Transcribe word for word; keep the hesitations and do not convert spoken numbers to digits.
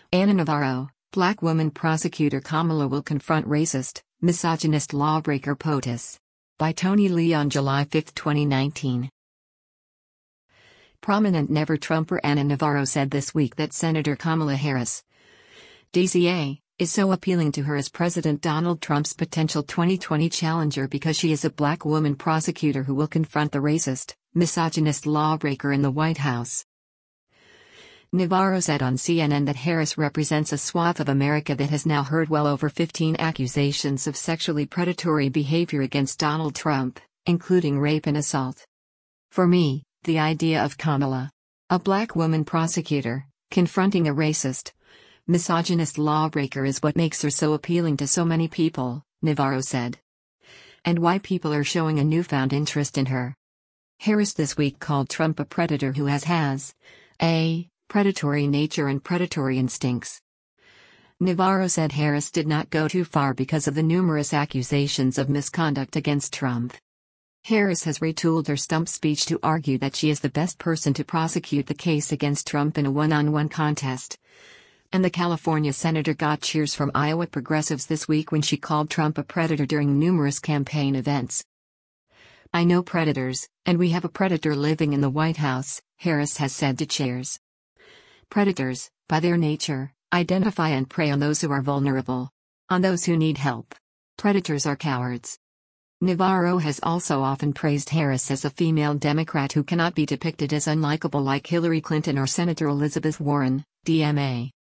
Ana Navarro, Black woman prosecutor Kamala will confront racist, misogynist lawbreaker POTUS. By Tony Lee on July fifth, twenty nineteen. Prominent never-Trumper Ana Navarro said this week that Senator Kamala Harris, D C A, is so appealing to her as President Donald Trump's potential twenty twenty challenger because she is a black woman prosecutor who will confront the racist, misogynist lawbreaker in the White House. Navarro said on C N N that Harris represents a swath of America that has now heard well over fifteen accusations of sexually predatory behavior against Donald Trump, including rape and assault. For me, the idea of Kamala, a black woman prosecutor, confronting a racist, misogynist lawbreaker is what makes her so appealing to so many people, Navarro said. And why people are showing a newfound interest in her. Harris this week called Trump a predator who has has a predatory nature and predatory instincts. Navarro said Harris did not go too far because of the numerous accusations of misconduct against Trump. Harris has retooled her stump speech to argue that she is the best person to prosecute the case against Trump in a one-on-one contest. And the California senator got cheers from Iowa progressives this week when she called Trump a predator during numerous campaign events. "I know predators, and we have a predator living in the White House," Harris has said to Cheers. Predators, by their nature, identify and prey on those who are vulnerable. On those who need help. Predators are cowards. Navarro has also often praised Harris as a female Democrat who cannot be depicted as unlikable like Hillary Clinton or Senator Elizabeth Warren, D M A.